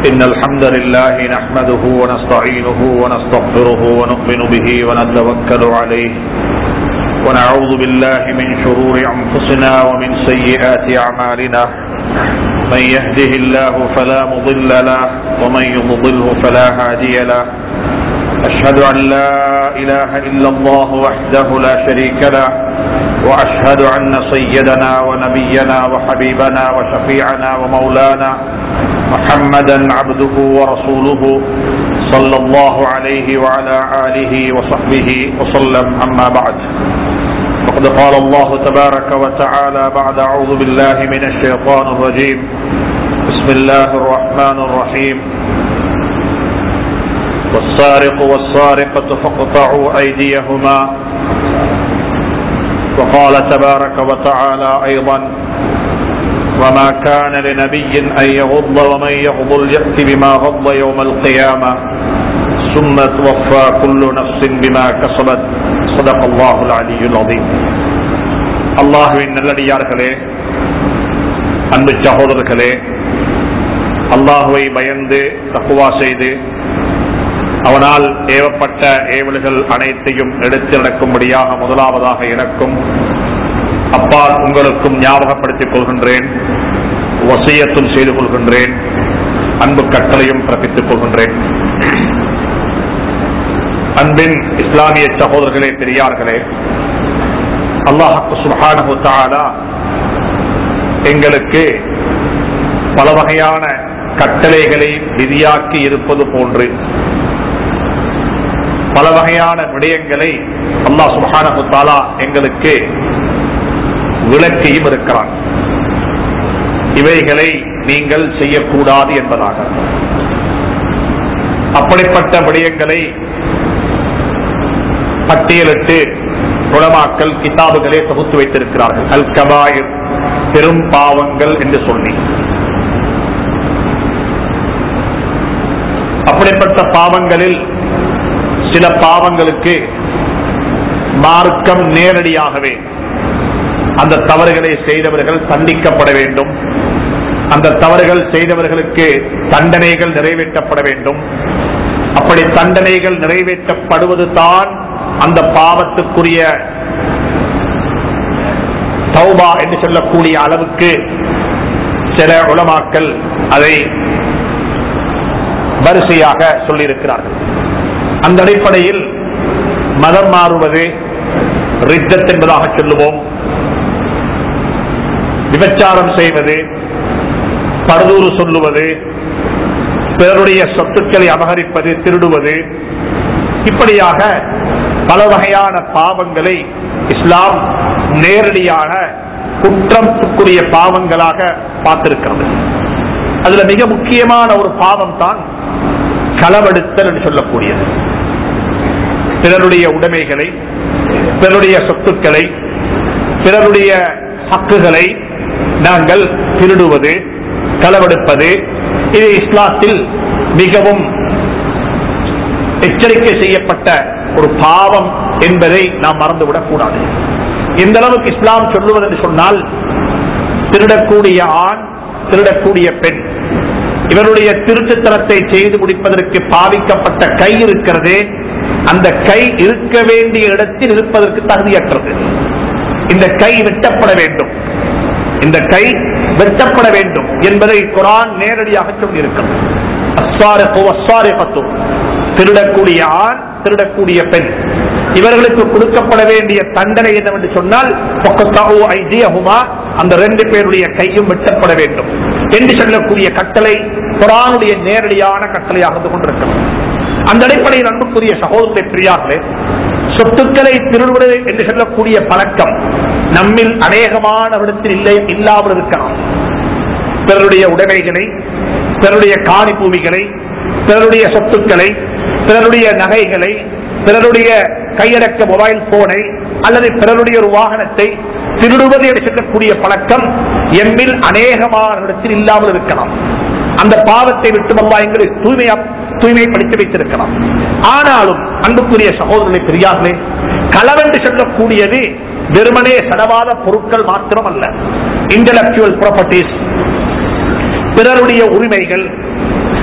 إن الحمد لله نحمده ونستعينه ونستغفره ونؤمن به ونتوكل عليه ونعوذ بالله من شرور أنفسنا ومن سيئات أعمالنا من يهده الله فلا مضل له ومن يضلله فلا هادي له أشهد أن لا إله إلا الله وحده لا شريك له وأشهد أن سيدنا ونبينا وحبيبنا وشفيعنا ومولانا محمدا عبده ورسوله صلى الله عليه وعلى آله وصحبه وسلم أما بعد فقد قال الله تبارك وتعالى بعد أعوذ بالله من الشيطان الرجيم بسم الله الرحمن الرحيم والسارق والسارقة فاقطعوا أيديهما وقال تبارك وتعالى أيضا وما كان لنبي أن يغض ومن يغضل يأت بما غض يوم القيامة ثم توفى كل نفس بما كسبت صدق الله العلي العظيم. அல்லாஹ்வின் நல்லடியார்களே, அன்பு சகோதரர்களே, அல்லாஹ்வை பயந்து தக்வா செய்து அவனால் ஏவப்பட்ட ஏவல்கள் அனைத்தையும் எடுத்து நடக்கும்படியாக முதலாவதாக எனக்கும் அப்பால் உங்களுக்கும் ஞாபகப்படுத்திக் கொள்கின்றேன், வசியத்தும் செய்து கொள்கின்றேன், அன்பு கட்டளையும் பிறப்பித்துக் கொள்கின்றேன். அன்பின் இஸ்லாமிய சகோதரர்களே, பெரியார்களே, அல்லாஹ் சுப்ஹானஹு வ தஆலா எங்களுக்கு பல வகையான கட்டளைகளை விதியாக்கி இருப்பது போன்று பல வகையான விடயங்களை அல்லாஹ் சுப்ஹானஹு வ தஆலா எங்களுக்கு விளக்கியும் இருக்கிறான். இவைகளை நீங்கள் செய்யக்கூடாது என்பதாக அப்படிப்பட்ட விடயங்களை பட்டியலிட்டு உலமாக்கள் கிதாபுகளே தொகுத்து வைத்திருக்கிறார்கள். அல் கபாயிர், பெரும் பாவங்கள் என்று சொல்லி. அப்படிப்பட்ட பாவங்களில் சில பாவங்களுக்கு மார்க்கம் நேரடியாகவே அந்த தவறுகளை செய்தவர்கள் தண்டிக்கப்பட வேண்டும், அந்த தவறுகள் செய்தவர்களுக்கு தண்டனைகள் நிறைவேற்றப்பட வேண்டும். அப்படி தண்டனைகள் நிறைவேற்றப்படுவது தான் அந்த பாவத்துக்குரிய தௌபா என்று சொல்லக்கூடிய அளவுக்கு சில உலமாக்கள் அதை வரிசையாக சொல்லியிருக்கிறார்கள். அந்த அடிப்படையில் மதம் மாறுவது ரித்தத் என்பதாக சொல்லுவோம், விபச்சாரம் செய்வது, பரதூறு சொல்லுவது, பிறருடைய சொத்துக்களை அபகரிப்பது, திருடுவது, இப்படியாக பல வகையான பாவங்களை இஸ்லாம் நேரடியாக குற்றத்துக்குரிய பாவங்களாக பார்த்திருக்கிறது. அதுல மிக முக்கியமான ஒரு பாவம் தான் களவெடுத்தல் என்று சொல்லக்கூடியது. பிறருடைய உடைமைகளை, பிறருடைய சொத்துக்களை, பிறருடைய ஹக்குகளை நாங்கள் திருடுவது, களவெடுப்பது, இது இஸ்லாத்தில் மிகவும் எச்சரிக்கை செய்யப்பட்ட ஒரு பாவம் என்பதை நாம் மறந்துவிடக் கூடாது. எந்த அளவுக்கு இஸ்லாம் சொல்லுவது என்று சொன்னால், திருடக்கூடிய ஆண், திருடக்கூடிய பெண், இவருடைய திருட்டுத்தனத்தை செய்து முடிப்பதற்கு பாவிக்கப்பட்ட கை இருக்கிறது, அந்த கை இருக்க வேண்டிய இடத்தில் இருப்பதற்கு தகுதியற்றது. இந்த கை வெட்டப்பட வேண்டும், இந்த கை வெட்டப்பட வேண்டும் என்பதை குர்ஆன் நேரடியாக சொல்லியிருக்கிறது. அஸ்ஸாரிகு வஸ்ஸாரிகத்து, திருடக்கூடிய ஆண், திருடக்கூடிய பெண், இவர்களுக்கு கொடுக்கப்பட வேண்டிய தண்டனை என்னவென்று சொன்னால் ஃபக்தஉ ஐதியஹுமா, அந்த ரெண்டு பேருடைய கையும் வெட்டப்பட வேண்டும் என்று சொல்லக்கூடிய கட்டளை குர்ஆனுடைய நேரடியான கட்டளையாக இருந்து கொண்டிருக்கிறது. அந்த அடிப்படையில் அன்புக்குரிய சகோதரத்தை பிரியார்களே, சொத்துக்களை திருடுவது என்று சொல்லக்கூடிய பழக்கம் நம்மில் அநேகமானவரிடத்தில் இல்லாமல் இருக்கலாம். பிறருடைய உடைமைகளை, பிறருடைய காணி பூமிகளை, பிறருடைய சொத்துக்களை, பிறருடைய நகைகளை, பிறருடைய கையடக்க மொபைல் போனை அல்லது பிறருடைய ஒரு வாகனத்தை திருடுவது என்று சொல்லக்கூடிய பழக்கம் எம்மில் அநேகமானவரிடத்தில் இல்லாமல் இருக்கலாம். அந்த பாவத்தை விட்டு அல்லாஹ் எங்களை தூய்மைப்படுத்தி வைத்திருக்கலாம். ஆனாலும் அன்புக்குரிய சகோதரர்களை பெரியார்களே, களவென்று சொல்லக்கூடியது வெறுமனே சடவாத பொருட்கள் மாத்திரம் அல்ல. இன்டலெக்சுவல் ப்ராப்பர்ட்டிஸ், பிறருடைய உரிமைகள்,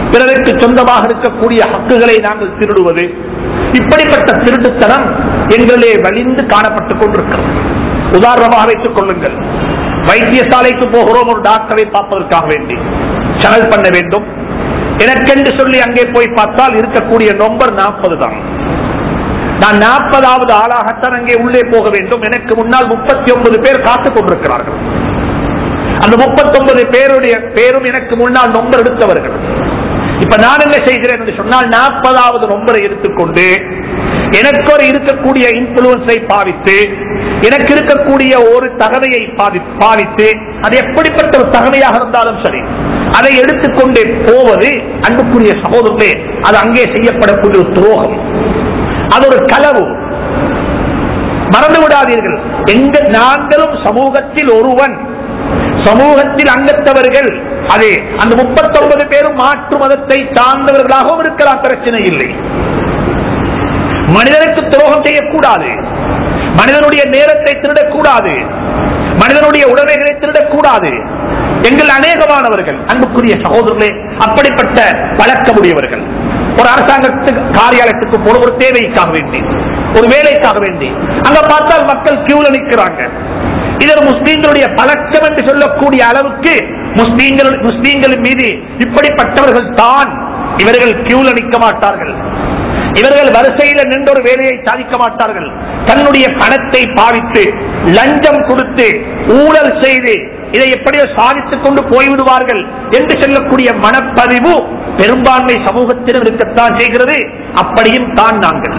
பிறருக்கு சொந்தமாக இருக்கக்கூடிய ஹக்குகளை நாங்கள் திருடுவது, இப்படிப்பட்ட திருட்டுத்தனம் எங்களிலே வலிந்து காணப்பட்டுக் கொண்டிருக்கிறது. உதாரணமாக வைத்துக் கொள்ளுங்கள், வைத்தியசாலைக்கு போகிறோம், ஒரு டாக்டரை பார்ப்பதற்காக வேண்டி சேனல் பண்ண வேண்டும். எனக்கென்று சொல்லி அங்கே போய் பார்த்தால் இருக்கக்கூடிய நம்பர் 40 தான். நான் 40வது ஆளாகத்தான் அங்கே உள்ளே போக வேண்டும். எனக்கு முன்னால் 39 பேர் காத்துக் கொண்டிருக்கிறார்கள். அந்த 39 பேருடைய பேரும் எனக்கு முன்னால் நம்பர் எடுத்தவர்கள். இப்ப நான் என்ன செய்கிறேன் என்று சொன்னால், 40வது நம்பரை எடுத்துக்கொண்டு எனக்கு ஒரு இருக்கக்கூடிய இன்ஃபுளுன்ஸை பாவித்து, எனக்கு இருக்கக்கூடிய ஒரு தகவையை பாவித்து, அது எப்படிப்பட்ட ஒரு தகவையாக இருந்தாலும் சரி, அதை எடுத்துக்கொண்டே போவது, அன்புக்குரிய சகோதரர்களே, அது அங்கே செய்யப்படக்கூடிய ஒரு துரோகம், அது ஒரு களவு. மறந்து விடாதீர்கள், நாங்களும் சமூகத்தில் ஒருவன், சமூகத்தில் அங்கத்தவர்கள். அதே அந்த 39 பேரும் மாற்று மதத்தை சார்ந்தவர்களாகவும் இருக்கலாம், பிரச்சனை இல்லை. மனிதனுக்கு துரோகம் செய்யக்கூடாது, மனிதனுடைய நேரத்தை திருடக்கூடாது, மனிதனுடைய உடைமைகளை திருடக்கூடாது. எங்கள் அநேகமானவர்கள், அன்புக்குரிய சகோதரர்களே, அப்படிப்பட்ட பழக்கமுடையவர்கள். ஒரு அரசாங்கத்துக்கு காரியாலயத்துக்கு போன ஒரு தேவைக்காக வேண்டி, ஒரு வேலைக்காக வேண்டி அங்க பார்த்தால் மக்கள் கியூல நிற்கிறாங்க. இது முஸ்லீம்களுடைய பழக்கம் என்று சொல்லக்கூடிய அளவுக்கு முஸ்லீம்களின் மீது இப்படிப்பட்டவர்கள் தான். இவர்கள் கியூல நிற்க மாட்டார்கள், இவர்கள் வரிசையில் நின்ற ஒரு வேலையை சாதிக்க மாட்டார்கள். தன்னுடைய பணத்தை பாவித்து, லஞ்சம் கொடுத்து, ஊழல் செய்து இதை எப்படியோ சாதித்துக் கொண்டு போய்விடுவார்கள் என்று சொல்லக்கூடிய மனப்பதிவு பெரும்பான்மை சமூகத்திலும் இருக்கத்தான் செய்கிறது. அப்படியும் தான் நாங்கள்.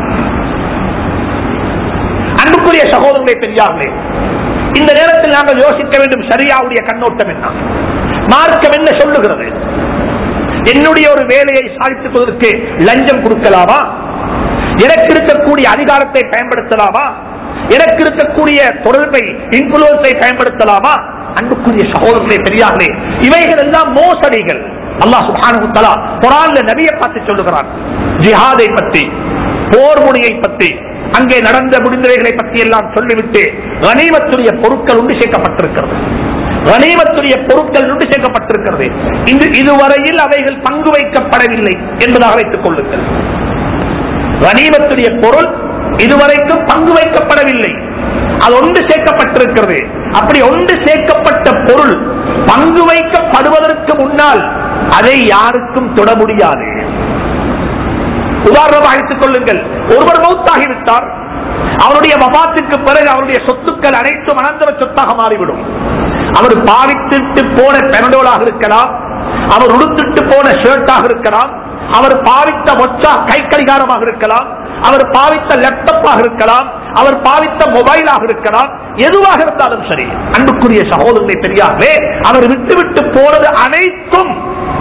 அன்புக்குரிய சகோதரர்களே, பெரியார்களே, இந்த நேரத்தில் நாங்கள் யோசிக்க வேண்டும், ஷரியாவுடைய கண்ணோட்டம் என்ன, மார்க்கம் என்ன சொல்லுகிறது. என்னுடைய ஒரு வேலையை சாதித்துக் கொள்வதற்கு லஞ்சம் கொடுக்கலாமா? எனக்கு இருக்கக்கூடிய அதிகாரத்தை பயன்படுத்தலாமா? எனக்கு இருக்கக்கூடிய தொடர்பை, இன்ஃபுளுன்ஸை பயன்படுத்தலாமா? அன்புக்குரிய சகோதரர்களே, பெரியார்களே, இவைகள் எல்லாம் மோசடிகள். அல்லாஹ் சுப்ஹானஹு வ தஆலா குர்ஆன்ல நபியை பார்த்து சொல்லுகிறார். ஜிஹாதை பற்றி, போர் முனையை பற்றி, அங்கே நடந்த முடிந்தவைகளை பற்றி எல்லாம் சொல்லிவிட்டு கனிமத்துடைய பொருட்கள் உண்டு சேர்க்கப்பட்டிருக்கிறது. கனிமத்துடைய பொருட்கள் உண்டு சேர்க்கப்பட்டிருக்கிறது. இதுவரையில் அவைகள் பங்கு வைக்கப்படவில்லை என்பதாக வைத்துக் கொள்ளுங்கள். கனிமத்துடைய பொருள் இதுவரைக்கும் பங்கு வைக்கப்படவில்லை, அது ஒன்று சேர்க்கப்பட்டிருக்கிறது. அப்படி ஒன்று சேர்க்கப்பட்ட பொருள் பங்கு வைக்கப்படுவதற்கு முன்னால் அதை யாருக்கும் தொட முடியாது. உதாரணமாக எடுத்துக் கொள்ளுங்கள், ஒருவர் மௌத்தாகிவிட்டார், அவருடைய வபாத்துக்கு பிறகு அவருடைய சொத்துக்கள் அனைத்தும் அனந்தர சொத்தாக மாறிவிடும். அவர் பாவித்துட்டு போன பெனடோலாக இருக்கலாம், அவர் உடுத்துட்டு போன ஷர்ட்டாக இருக்கலாம், அவர் பாவித்த மொச்சா கை கடிகாரமாக இருக்கலாம், அவர் பாவித்த லேப்டாப்பாக இருக்கலாம், அவர் பாவித்த மொபைலாக இருக்கலாம், எதுவாக இருந்தாலும் சரி. அன்புக்குரிய சகோதரனை தெரியாமலே அவர் விட்டுவிட்டு போனது அனைத்தும்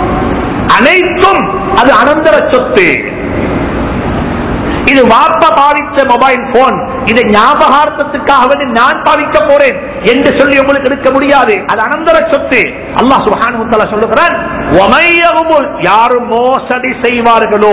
அது அனந்தர சொத்து. இது வாப்பா பாவித்த மொபைல் போன், இதை ஞாபகார்த்தத்துக்காக நான் பாவிக்க போறேன் என்று சொல்லி உங்களுக்கு எடுக்க முடியாது, அது அனந்தர சொத்து. அல்லாஹ் சுப்ஹானஹு வ தஆலா சொல்லுகிறான், வமையகுமுல், யார் மோசடி செய்வார்களோ,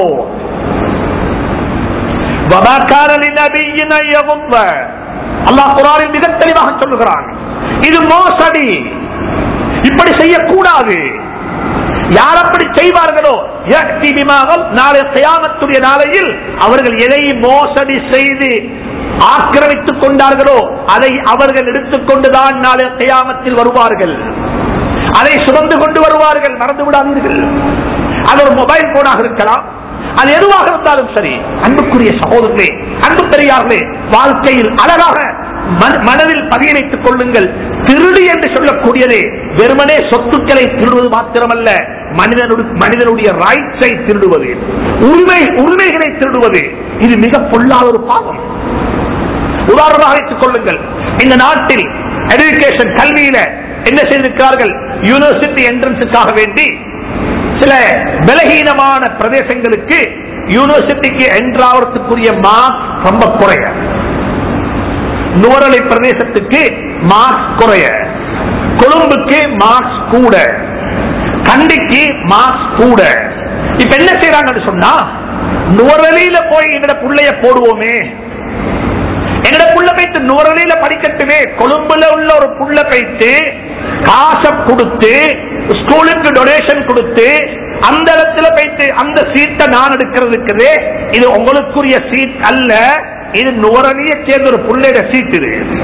அல்லாஹ் குர்ஆனில் மிக தெளிவாக சொல்லுகிறான், இது மோசடி, இப்படி செய்யக்கூடாது. யார் அப்படி செய்வார்களோ, நாளை கியாமத்துடைய நாளையில் அவர்கள் எதை மோசடி செய்து ஆக்கிரமித்துக் கொண்டார்களோ அதை அவர்கள் எடுத்துக்கொண்டுதான் நாளை கியாமத்தில் வருவார்கள், அதை சுமந்து கொண்டு வருவார்கள். மறந்து விடாதீர்கள், அது ஒரு மொபைல் போனாக இருக்கலாம், அது எதுவாக இருந்தாலும் சரி. அன்புக்குரிய சகோதரர்களே, அன்பு பெரியார்களே, வாழ்க்கையில் அழகாக மனதில் பதிய வைத்துக் கொள்ளுங்கள். திருடு என்று சொல்லக்கூடியது வெறுமனே சொத்துக்களை திருடுவது மாத்திரமல்ல, மனிதனுடைய ரைட்ஸை திருடுவது, உரிமைகளை திருடுவது, இது மிக பொல்லாத ஒரு பாவம். உதாரணமாக வைத்துக் கொள்ளுங்கள், இந்த நாட்டில் எஜுகேஷன் கல்வியில என்ன செய்திருக்கிறார்கள், யூனிவர்சிட்டி என்ட்ரன்ஸுக்காக வேண்டி சில பலகீனமான பிரதேசங்களுக்கு யூனிவர்சிட்டிக்கு என்றாவதுக்குரிய மார்க்ஸ் ரொம்ப குறைய, நுவரலை பிரதேசத்துக்கு மார்க்ஸ் குறைய, கொழும்புக்கு மார்க்ஸ் கூட, கண்டிக்கு மார்க்ஸ் கூட. இப்ப என்ன செய்யறாங்கன்னு சொன்னா, நுவரலியில போய் எங்கட புள்ளைய போடுவோமே, எங்கட புள்ள போயிட்டு நுவரலியில படிக்கட்டுமே, கொழும்புல உள்ள ஒரு புள்ள போயிட்டு காசை கொடுத்து ஸ்கூலுக்கு டொனேஷன் கொடுத்து அந்த இடத்துல போயிட்டு அந்த சீட்டை நான் எடுக்கிறதுக்கு இது உங்களுக்குரிய சீட் அல்ல, இது நுவரலியை சேர்ந்த ஒரு புள்ளையோட சீட்.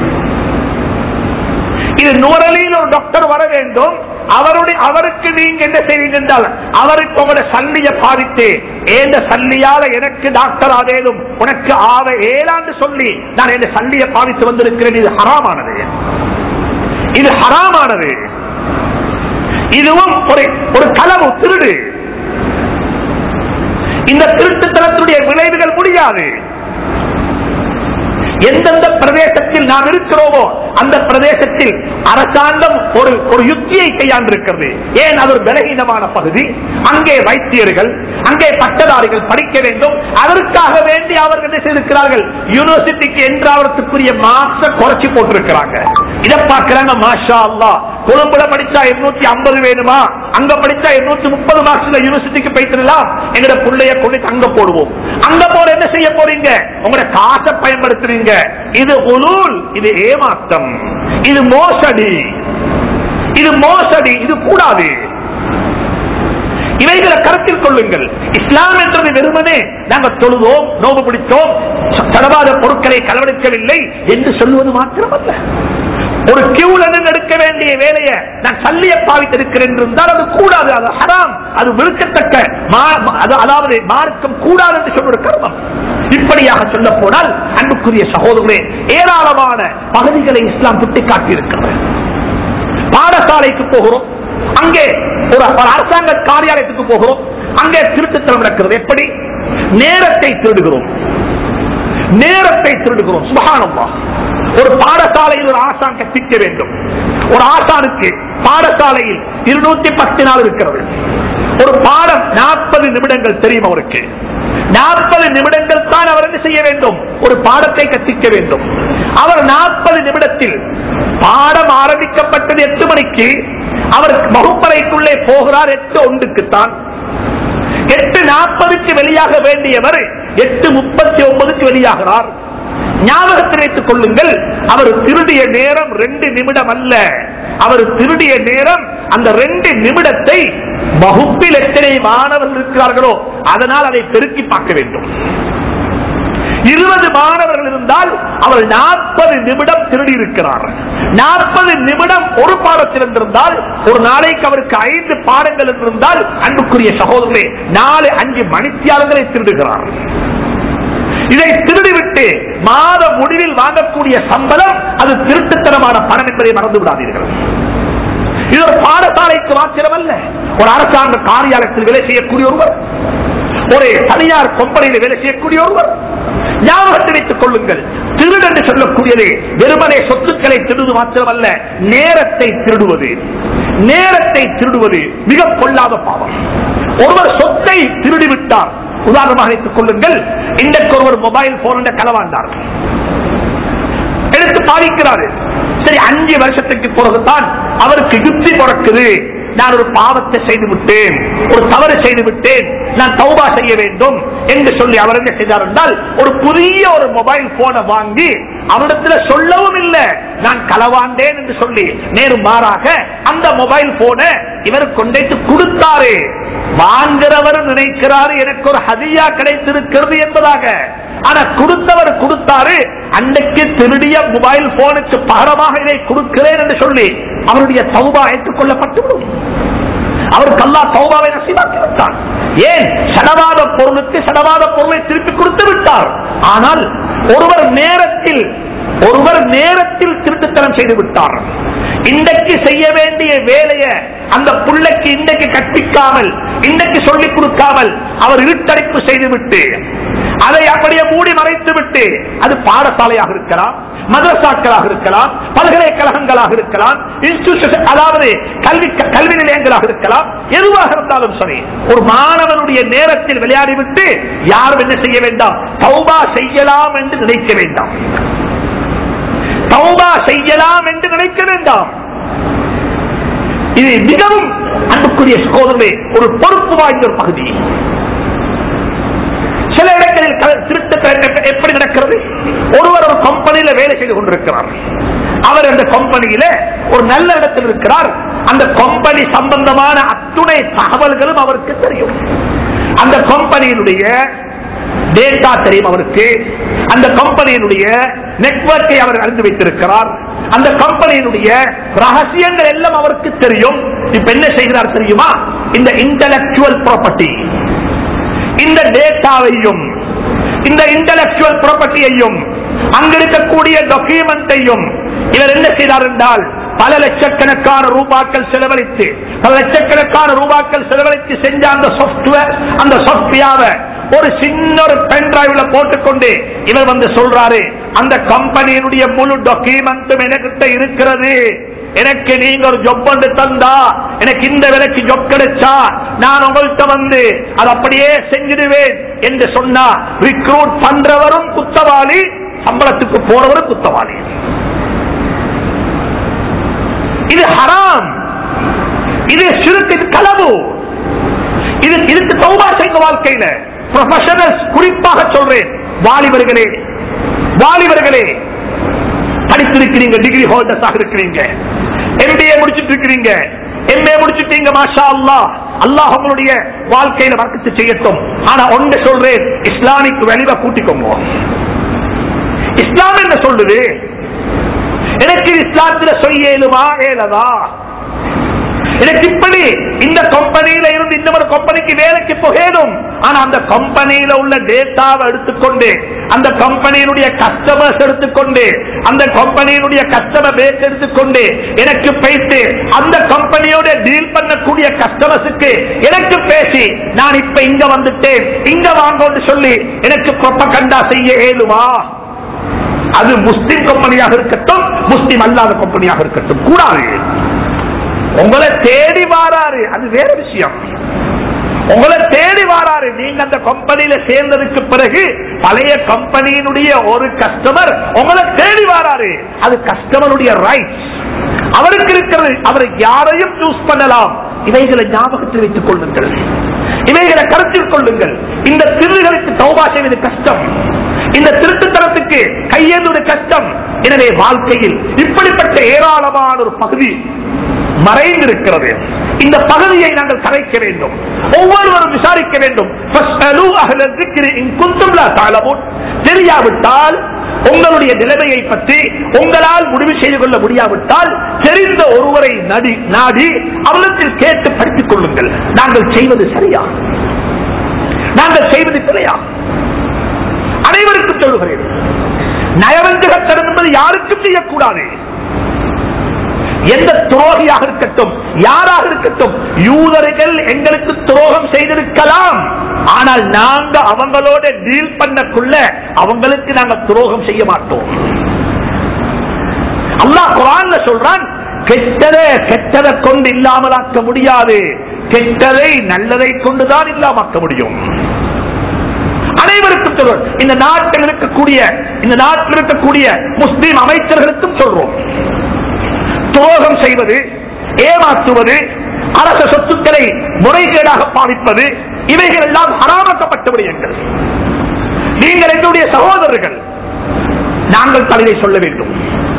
இது நுவரலியில் ஒரு டாக்டர் வர வேண்டும், அவருக்கு நீங்க என்ன செய்வீங்க என்றால் அவருக்கு உங்களோட சல்லியை பாதித்து ஏந்த சல்லியால எனக்கு டாக்டர் ஆவேதும் உனக்கு ஆவ ஏழாண்டு சொல்லி நான் என் சல்லியை பாதித்து வந்திருக்கிறேன். இது ஹராமானது, இது ஹராமானது. இதுவும் ஒரு களவு, திருடு. இந்த திருட்டுத்தனத்துடைய விளைவுகள் முடியாது. எந்தெந்த பிரதேசத்தில் நாம் இருக்கிறோமோ அந்த பிரதேசத்தில் அரசாங்கம் ஒரு யுக்தியை கையாண்டிருக்கிறது. ஏன் அது ஒரு பலகீனமான பகுதி, அங்கே வைத்தியர்கள், அங்கே பட்டதாரிகள் படிக்க வேண்டும். அதற்காக வேண்டி அவர்கள் என்ன செய்திருக்கிறார்கள், யூனிவர்சிட்டிக்கு என்றாவதுக்குரிய மார்க்ஸை குறைச்சி போட்டிருக்கிறாங்க. இதை பார்க்கிறாங்க, மாஷா அல்லாஹ், கொழும்புல படிச்சா 250 வேணுமா, அங்க படிச்சா 230 மார்க்ஸ்ல யூனிவர்சிட்டிக்கு போயிட்டுலாம், எங்கட பிள்ளைய கொண்டு அங்க போடுவோம். அங்க போற என்ன செய்ய போறீங்க, உங்களோட காசை பயன்படுத்துறீங்க. இது உலூல், இது ஏமாற்றம், இது மோசடி, இது மோசடி, இது கூடாது. இவைகளை கருத்தில் கொள்ளுங்கள். இஸ்லாம் என்றது வெறுமனே நாங்கள் தொழுதோம், நோம்பு பிடித்தோம், தடவாத பொருட்களை களவெடுக்கவில்லை என்று சொல்லுவது மாத்திரமல்ல. ஒரு கியூல எடுக்க வேண்டிய வேலையை நான் சல்லிய பாவித்திருக்கிறேன் என்றால் அது கூடாது, அது ஹராம், அது விழுக்கத்தக்க, அதாவது மார்க்கம் கூடாது என்று சொல்ற கர்மம். இப்படியாக சொல்ல போனால் அன்புக்குரிய சகோதரர்களே, ஏராளமான பகுதிகளை இஸ்லாம் சுட்டி காட்டியிருக்கிறது. பாடசாலைக்கு போகிறோம், அங்கே ஒரு அரசாங்க காரியாலயத்துக்கு போகிறோம், அங்கே திருட்டுத்தனம் நடக்கிறது. எப்படி நேரத்தை திருடுகிறோம், நேரத்தை திருடுகிறோம். சுப்ஹானல்லாஹ். ஒரு பாடசாலையில் ஒரு ஆசான் கற்பிக்க வேண்டும். ஒரு ஆசானுக்கு பாடசாலையில் 210 நாள் இருக்கிறது. ஒரு பாடம் 40 நிமிடங்கள் தெரியும் அவருக்கு. 40 நிமிடங்கள் தான் அவர் என்ன செய்ய வேண்டும், ஒரு பாடத்தை கற்பிக்க வேண்டும். அவர் 40 நிமிடத்தில் பாடம் ஆரம்பிக்கப்பட்டது 8 மணிக்கு, அவர் வகுப்பறைக்குள்ளே போகிறார் 8:01 8:40 வெளியாக வேண்டியவர் 8:39 வெளியாகிறார். ஞாபகத்தில் வைத்துக் கொள்ளுங்கள், அவர் திருடிய நேரம் 2 நிமிடம் அல்ல. அவர் திருடிய நேரம் அந்த 2 நிமிடத்தை வகுப்பில் எத்தனை மாணவர்கள் இருக்கிறார்களோ அதனால் அதை பெருக்கி பார்க்க வேண்டும். 20 மாணவர்கள் இருந்தால் அவர் 40 நிமிடம் திருடி இருக்கிறார். 40 நிமிடம் ஒரு பாடத்தில் இருந்திருந்தால் ஒரு நாளைக்கு அவருக்கு 5 பாடங்கள் இருந்தால் அன்புக்குரிய சகோதரர்களே 4-5 மணித்தியாலங்களை திருடுகிறார். இதை திருடிவிட்டு மாத முடிவில் வாங்கக்கூடிய சம்பளம் அது திருட்டுத்தனமான பணம் என்பதை மறந்து விடாதீர்கள். இது ஒரு பாடசாலைக்கு மாத்திரமல்ல, ஒரு அரசாங்க காரியாலயத்தில் வேலை செய்யக்கூடிய ஒருவர், ஒரு தனியார் கம்பெனியில் வேலை செய்யக்கூடிய ஒருவர், ஞாபகத்தை வைத்துக் கொள்ளுங்கள். திருடு என்று சொல்லக்கூடியது வெறுமனே சொத்துக்களை திருடுவது மாத்திரமல்ல, நேரத்தை திருடுவது. நேரத்தை திருடுவது மிக கொள்ளாத பாவம். ஒருவர் சொத்தை திருடிவிட்டார். உதாரணமாக வைத்துக் கொள்ளுங்கள், இன்றைக்கு ஒருவர் மொபைல் போன் களவாண்டார், எடுத்து பாதிக்கிறாரு. சரி, 5 வருஷத்துக்கு பிறகுதான் அவருக்கு யுக்தி பிறக்குது, நான் ஒரு பாவத்தை செய்து விட்டேன், ஒரு தவறு செய்து விட்டேன், நான் தௌபா செய்ய வேண்டும் என்று சொல்லி அவர் என்ன செய்தார் என்றால் ஒரு புதிய ஒரு மொபைல் போனை வாங்கி அவரிடத்துல சொல்லவும் இல்லை நான் களவாண்டேன் என்று சொல்லி, நேரும் மாறாக அந்த மொபைல் போனை இவர் கொண்டு கொடுத்தாரு. வாங்குறவர் நினைக்கிறாரு எனக்கு ஒரு ஹதியா கிடைத்திருக்கிறது என்பதாக. ஆனா கொடுத்தவர் கொடுத்தாரு, அன்னைக்கு திருடிய மொபைல் போனுக்கு பகரமாக இதை கொடுக்கிறேன் என்று சொல்லி அவருடைய தௌபா ஏற்றுக்கொள்ளப்பட்டுவிடும். அவருக்கு அல்லாஹ் தௌபாவை நசீபாக்கி விட்டான். ஏன்? சடவாத பொருளுக்கு சடவாத பொருளை திருப்பி கொடுத்து விட்டார். ஆனால் ஒருவர் நேரத்தில் திருட்டுத்தனம் செய்து விட்டார். இன்றைக்கு செய்ய வேண்டிய வேலையை அந்த புள்ளைக்கு இன்றைக்கு கற்பிக்காமல், இன்றைக்கு சொல்லிக் கொடுக்காமல் அவர் இருட்டடைப்பு செய்துவிட்டு அதை அப்படியே மூடி மறைத்து விட்டு, அது பாடசாலையாக இருக்கலாம், மதரசாக்களாக இருக்கலாம், பல்கலைக்கழகங்களாக இருக்கலாம், இன்ஸ்டிடியூஷன் அதாவது கல்வி நிலையங்களாக இருக்கலாம், எதுவாக இருந்தாலும் சரி, ஒரு மாணவனுடைய நேரத்தில் விளையாடிவிட்டு யாரும் என்ன செய்ய வேண்டாம், தௌபா செய்யலாம் என்று நினைக்க வேண்டாம். தௌபா செய்யலாம் என்று நினைக்க வேண்டாம். இது மிகவும் அன்புக்குரிய சகோதரர்களே ஒரு பொறுப்பு வாய்ந்த ஒரு பகுதி. சில இடங்களில் திருட்டு எப்படி நடக்கிறது? ஒருவர் ஒரு கம்பெனியில வேலை செய்து கொண்டிருக்கிறார். அவர் அந்த கம்பெனியில ஒரு நல்ல இடத்தில் இருக்கிறார். அந்த கம்பெனி சம்பந்தமான அத்துணை தகவல்களும் அவருக்கு தெரியும். அந்த கம்பெனியினுடைய டேட்டா தெரியும் அவருக்கு, அந்த கம்பெனியினுடைய நெட்வொர்க்கை அவர் அறிந்து வைத்திருக்கிறார், அந்த கம்பெனியினுடைய ரகசியங்கள் எல்லாம் அவருக்கு தெரியும். இப்ப என்ன செய்கிறார் தெரியுமா? இந்த இன்டலெக்சுவல் ப்ராப்பர்ட்டி, இந்த டேட்டாவையும் இந்த இன்டலெக்சுவல் ப்ராப்பர்ட்டியையும் அங்க இருக்கக்கூடிய டாக்குமெண்ட்டையும் இவர் என்ன செய்தார் என்றால் பல லட்சக்கணக்கான ரூபாக்கள் செலவழித்து செஞ்ச அந்த சாஃப்ட்வேரை ஒரு சின்ன ஒரு பென் டிரைவ்ல போட்டுக்கொண்டு இவர் வந்து சொல்றாரு, அந்த கம்பெனியினுடைய முழு டாக்குமெண்ட்டும் எனக்கிட்ட இருக்கிறது, எனக்கு நீங்க ஒரு ஜொப் ஒன்று தந்தா, எனக்கு இந்த விலைக்கு ஜொப் கிடைச்சா நான் உங்கள்கிட்ட வந்து அதை அப்படியே செஞ்சிடுவேன் என்று சொன்னா ரிக்ரூட் பண்றவரும் குத்தவாளி, சம்பளத்துக்கு போறவரும் குத்தவாளி. இது ஹராம், இது ஷிர்க், இது களவு. இதுக்கு தௌபா செய்யுங்க வாழ்க்கையில. ப்ரொஃபஷனல்ஸ் குறிப்பாக சொல்றேன், வாலிபர்களே படித்திருக்கிறீங்க, டிகிரி ஹோல்டர்ஸாக இருக்கிறீங்க, MBA முடிச்சிட்டு இருக்கிறீங்க, MA முடிச்சிட்டீங்க, மாஷா அல்லாஹ், அல்லாஹ் உங்களுடைய வாழ்க்கையில வர்க்கத்து செய்யட்டும். ஆனா ஒன்று சொல்றேன், இஸ்லாமிக் வெளிவ கூட்டிக்கோங்க. இஸ்லாம் என்ன சொல்லுது? எனக்கு இஸ்லாத்துல சொல்லுமா ஏலதா? எனக்கு இப்படி இந்த கம்பெனியில இருந்து இன்னொரு கம்பெனிக்கு வேலைக்கு போகணும், ஆனா அந்த கம்பெனியில உள்ள டேட்டாவை எடுத்துக்கொண்டு, அந்த கம்பெனியினுடைய கஸ்டமர்ஸ் எடுத்துக்கொண்டு, அந்த கம்பெனியினுடைய கஸ்டமர் பேஸ் எடுத்துக்கொண்டு எனக்கு பேசி அந்த கம்பெனியோட டீல் பண்ணக்கூடிய கஸ்டமர்ஸுக்கு எனக்கு பேசி நான் இப்ப இங்க வந்துட்டேன், இங்க வாங்கன்னு சொல்லி எனக்கு ப்ரொபகண்டா செய்ய ஏழுமா? அது முஸ்லிம் கம்பெனியாக இருக்கட்டும், முஸ்லிம் அல்லாத கம்பெனியாக இருக்கட்டும், கூடாது. உங்களை தேடி வாராரு, அது வேற விஷயம். உங்களை தேடி வாராரு, நீங்க அந்த கம்பெனியில சேர்ந்ததுக்கு பிறகு பழைய கம்பெனியினுடைய ஒரு கஸ்டமர் உங்களை தேடி வாராரு, அது கஸ்டமருடைய ரைட்ஸ், அவருக்கு இருக்கிறது. அவர் யாரையும் சூஸ் பண்ணலாம். இவைகளை ஞாபகத்தில் வைத்துக் கொள்ளுங்கள், இவைகளை கருத்தில் கொள்ளுங்கள். இந்த திருடுகளுக்கு தௌபா செய்வது கஷ்டம், இந்த திருட்டுத்தனத்துக்கு கையேந்துவது கஷ்டம். எனவே வாழ்க்கையில் இப்படிப்பட்ட ஏராளமான ஒரு பகுதி மறைந்திருக்கிறது. இந்த பகுதியை நாங்கள் கரைக்க வேண்டும், ஒவ்வொருவரும் விசாரிக்க வேண்டும். தெரியாவிட்டால் உங்களுடைய நிலைமையை பற்றி உங்களால் முடிவு செய்து கொள்ள முடியாவிட்டால் தெரிந்த ஒருவரை நாடி அவலத்தில் கேட்டு படித்துக் கொள்ளுங்கள். நாங்கள் செய்வது சரியா, நாங்கள் செய்வது பிழையா? அனைவருக்கும் சொல்லுகிறேன், நயவஞ்சகத்தனம் என்பது யாருக்கும் செய்யக்கூடாது. எந்த துரோகியாக இருக்கட்டும், யாராக இருக்கட்டும், யூதர்கள் எங்களுக்கு துரோகம் செய்திருக்கலாம், ஆனால் நாங்க அவங்களோட டீல் பண்ணக்குள்ள அவங்களுக்கு நாங்க துரோகம் செய்ய மாட்டோம். அல்லாஹ் குர்ஆன்ல சொல்றான், கெட்டதை கொண்டு இல்லாமலாக்க முடியாது, கெட்டதை நல்லதை கொண்டுதான் இல்லாமக்க முடியும். அனைவருக்கும் சொல்றோம், இந்த நாட்டில் இருக்கக்கூடிய முஸ்லிம் அமைச்சர்களுக்கும் சொல்றோம், துரோகம் செய்வது, ஏமாற்றுவது, அரச சொத்துக்களை முறைகேடாக பாவிப்பது, இவைகள் எல்லாம் ஹராமாக்கப்பட்ட விடயங்கள். நீங்கள் எங்களுடைய சகோதரர்கள், நாங்கள் தலையை சொல்ல வேண்டும்.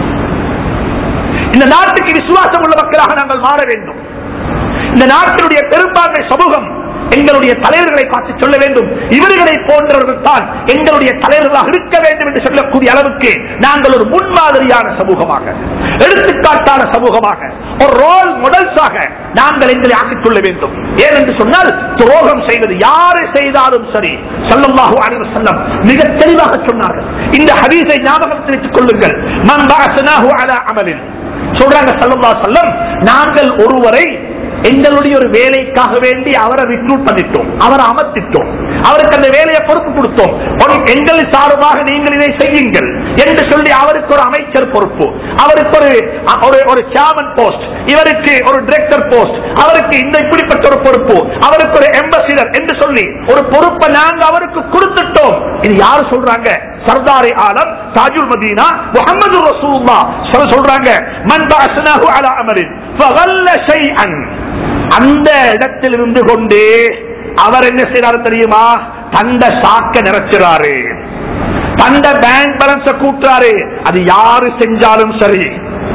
இந்த நாட்டுக்கு விசுவாசம் உள்ள மக்களாக நாங்கள் மாற வேண்டும். இந்த நாட்டினுடைய பெரும்பான்மை சமூகம் எங்களுடைய தலைவர்களை பார்த்து சொல்ல வேண்டும், இவர்களை போன்றவர்கள் தான் எங்களுடைய தலைவர்களாக இருக்க வேண்டும் என்று சொல்லக்கூடிய அளவுக்கு நாங்கள் ஒரு முன்மாதிரியான சமூகமாக, எடுத்துக்காட்டான சமூகமாக, ஒரு ரோல் மாடல்ஸாக நாங்கள் எங்களை ஆக்கிக் கொள்ள வேண்டும். ஏனென்று சொன்னால் துரோகம் செய்வது யாரை செய்தாலும் சரி, ஸல்லல்லாஹு அலைஹி வஸல்லம் மிக தெளிவாக சொன்னார்கள். இந்த ஹதீஸை ஞாபகத்தில் வைத்துக் கொள்ளுங்கள். மன் பஅஸனாஹு அலா அமலின், சொல்றாங்க ஸல்லல்லாஹு அலைஹி வஸல்லம், நாங்கள் ஒருவரை எங்களுடைய ஒரு வேலைக்காக வேண்டி அவரை ரிக்ரூட் பண்ணிட்டோம், அவரை அமர்த்திட்டோம், அவருக்கு அந்த வேலையை பொறுப்பு கொடுத்தோம், எங்கள் சார்பாக நீங்கள் இதை செய்யுங்கள் என்று சொல்லி அவருக்கு ஒரு அமைச்சர் பொறுப்பு, அவருக்கு ஒரு சேர்மன் போஸ்ட், இவருக்கு ஒரு டைரக்டர் போஸ்ட், அவருக்கு இந்த இப்படிப்பட்ட ஒரு பொறுப்பு, அவருக்கு ஒரு எம்பசிடர் என்று சொல்லி ஒரு பொறுப்பை நாங்கள் அவருக்கு கொடுத்துட்டோம். இது யாரு சொல்றாங்க? சர்தாரே ஆலம் தாஜுல் மதீனா முஹம்மது ரசூலுல்லாஹ் சொல்றாங்க, மன் பஅஸ்னாஹு அலா அமரின் ஃபகல்ல ஷைஅன், அந்த இடத்தில் இருந்து கொண்டு அவர் என்ன செய்யறாரு தெரியுமா? தண்ட சாக்க நிறைச்சாரு, தண்ட பேங்க் பேலன்ஸ கூட்டுறாரு. அது யாரு செஞ்சாலும் சரி,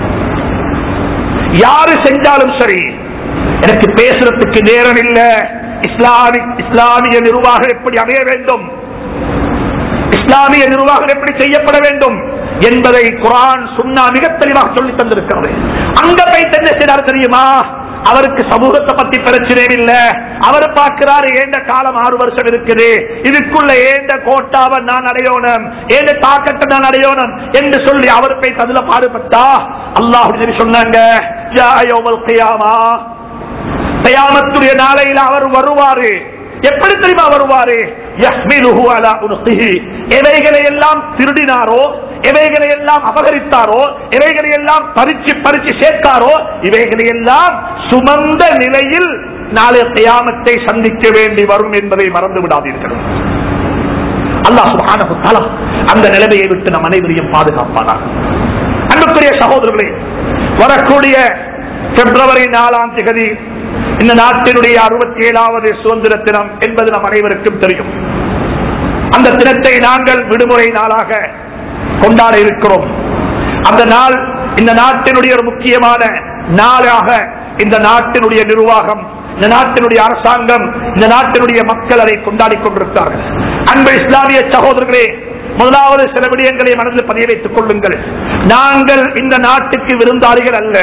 யாரு செஞ்சாலும் சரி, எனக்கு பேசுறதுக்கு நேரம் இல்ல, இஸ்லாமிய நிர்வாகம் எப்படி அமைய வேண்டும், இஸ்லாமிய நிர்வாகம் எப்படி செய்யப்பட வேண்டும் என்பதை குர்ஆன் சுன்னா மிக தெளிவாக சொல்லி தந்திருக்கிறது. அங்க போய் என்ன செய்தார் தெரியுமா? அவருக்கு சமூகத்தை பத்தி பிரச்சனை இல்ல, அவர் பார்க்கிறாரு ஏண்ட காலம் 6 வருஷம் இருக்குது, இதுக்குள்ள ஏண்ட கோட்டாவை நான் அடையணும், ஏண்ட தாக்கத்தை நான் அடையணும் என்று சொல்லி அவர் போய் அதுல பாடுபட்டா அல்லாஹ் சொன்னாங்க கியாமத்துடைய நாளையில் அவர் வருவாரு. எப்படி தெரியுமா வருவாரு? எவைகளை எல்லாம் திருடினாரோ, எவைகளை எல்லாம் அபகரித்தாரோ, எவைகளை எல்லாம் பறிச்சு சேர்த்தாரோ, இவைகளை எல்லாம் சுமந்த நிலையில் நாளை கியாமத்தை சந்திக்க வேண்டி வரும் என்பதை மறந்து விடாதீர்கள். அல்லாஹ் சுப்ஹானஹு வ தஆலா அந்த நிலைமையை விட்டு நம் அனைவரையும் பாதுகாப்பானார். அன்புக்குரிய சகோதரர்களே, வரக்கூடிய பிப்ரவரி 4ஆம் தேதி இந்த நாட்டினுடைய 67வது சுதந்திர தினம் என்பது நம் அனைவருக்கும் தெரியும். அந்த தினத்தை நாங்கள் விடுமுறை நாளாக கொண்டாட இருக்கிறோம். அந்த நாள் இந்த நாட்டினுடைய ஒரு முக்கியமான நாளாக இந்த நாட்டினுடைய நிர்வாகம், இந்த நாட்டினுடைய அரசாங்கம், இந்த நாட்டினுடைய மக்கள் அதை கொண்டாடி கொண்டிருக்கிறார்கள். அன்பு இஸ்லாமிய சகோதரர்களே, முதலாவது சில விடயங்களை மனதில் பதிய வைத்துக் கொள்ளுங்கள். நாங்கள் இந்த நாட்டுக்கு விருந்தாளிகள் அல்ல.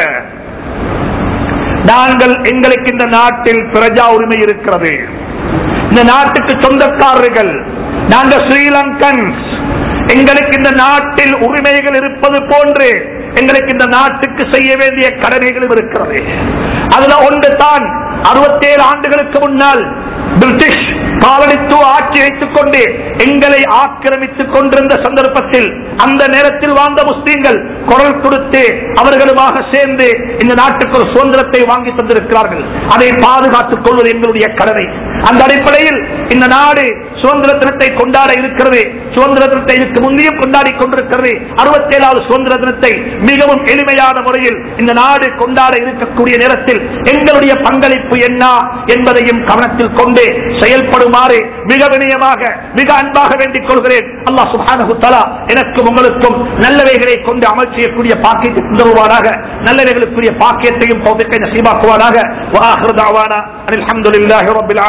எங்களுக்கு இந்த நாட்டில் பிரஜா உரிமை இருக்கிறது. இந்த நாட்டுக்கு சொந்தக்காரர்கள் நாங்கள் ஸ்ரீலங்கன்ஸ். எங்களுக்கு இந்த நாட்டில் உரிமைகள் இருப்பது போன்று எங்களுக்கு இந்த நாட்டுக்கு செய்ய வேண்டிய கடமைகளும் இருக்கிறது. அதுல ஒன்று தான் 67 ஆண்டுகளுக்கு முன்னால் பிரிட்டிஷ் காலனித்துவ ஆட்சி வைத்துக் கொண்டு எங்களை ஆக்கிரமித்துக் கொண்டிருந்த சந்தர்ப்பத்தில் அந்த நேரத்தில் வாழ்ந்த முஸ்லீம்கள் குரல் கொடுத்து அவர்களுமாக சேர்ந்து இந்த நாட்டுக்கு ஒரு சுதந்திரத்தை வாங்கி தந்திருக்கிறார்கள். அதை பாதுகாத்துக் கொள்வது எங்களுடைய கடமை. அந்த அடிப்படையில் இந்த நாடு சுதந்திர தினத்தை கொண்டாட இருக்கிறது. சுதந்திர தினத்தை இதுக்கு முந்தையும் கொண்டாடி கொண்டிருக்கிறது. 67வது சுதந்திர தினத்தை மிகவும் எளிமையான முறையில் இந்த நாடு கொண்டாட இருக்கக்கூடிய நேரத்தில் எங்களுடைய பங்களிப்பு என்ன என்பதையும் கவனத்தில் கொண்டு செயல்படுமாறு மிக வினயமாக மிக அன்பாக வேண்டிக் கொள்கிறேன். அல்லாஹ் சுப்ஹானஹு வ தஆலா எனக்கும் உங்களுக்கும் நல்லவைகளை கொண்டு அமல் செய்யக்கூடிய பாக்கியத்தை தருவானாக. நல்லவைகளுக்குரிய பாக்கியத்தையும் தௌஃபீகை நசீபாக்குவானாக. வ ஆகிரு தஅவானா அல்ஹம்துலில்லாஹி ரப்பில்